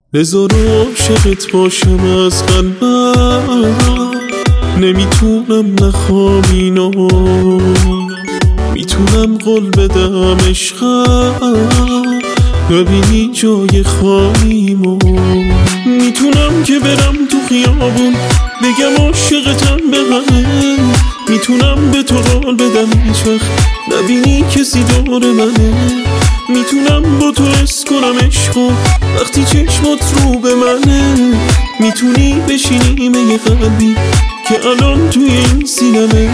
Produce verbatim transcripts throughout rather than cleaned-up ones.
بذار عاشقت باشم از قلبم، نمیتونم نخوام اینو، میتونم قول بدم عشقم ببینی جای خالیمو، میتونم که برم تو خیابون بگم عاشقتم به همه، میتونم به تو قول بدم هیچ وقت نبینی کسی دور منه، میتونم با تو حس کنم عشقو وقتی چشمات رو به منه، میتونی بشینی به یه قلبی که الان توی این سینمه.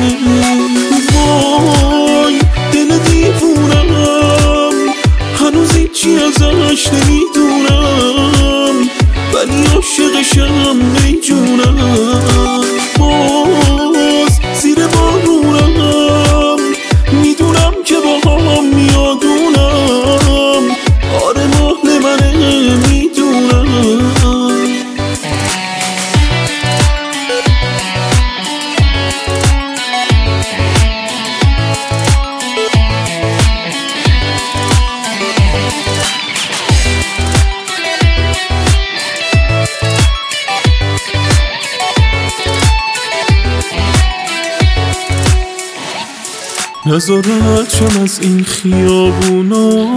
وای دل دیوونم هنوز هیچی ازش نمیدونم، ولی عاشقشم ای جونم. باز زیر بارونم میدونم که با هم میادونم، آره مهل منه میدونم. نذار رد شم از این خیابونا،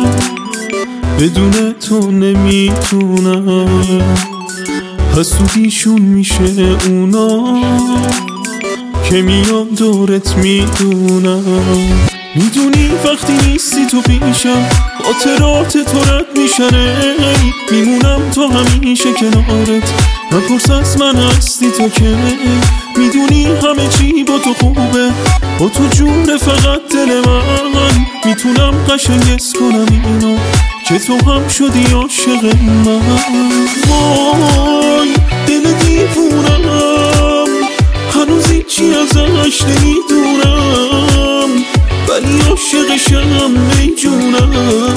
بدون تو نمیتونم، حسودیشون میشه اونا که میام دورت میدونم، میدونی وقتی نیستی تو پیشم خاطرات تو رد میشن، میمونم تو همیشه کنارت، نپرس از من هستی تو که، میدونی همه چی با تو خوبه، با تو جون فقط دل من، میتونم قشنگ حس کنم اینو که تو هم شدی عاشق من. وای دل دیوونم هنوز هیچی ازش نمیدونم، ولی عاشقشم ای جونم.